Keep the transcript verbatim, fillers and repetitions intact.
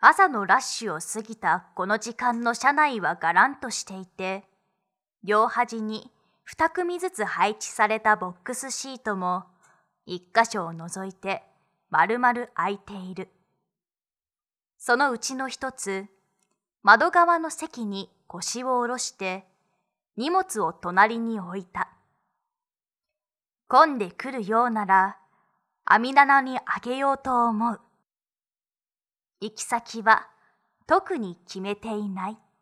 朝のラッシュを過ぎたこの時間の車内はがらんとしていて、両端に二組ずつ配置されたボックスシートも一箇所を除いて丸々空いている。そのうちの一つ、窓側の席に腰を下ろして荷物を隣に置いた。混んでくるようなら網棚にあげようと思う。行き先は特に決めていない。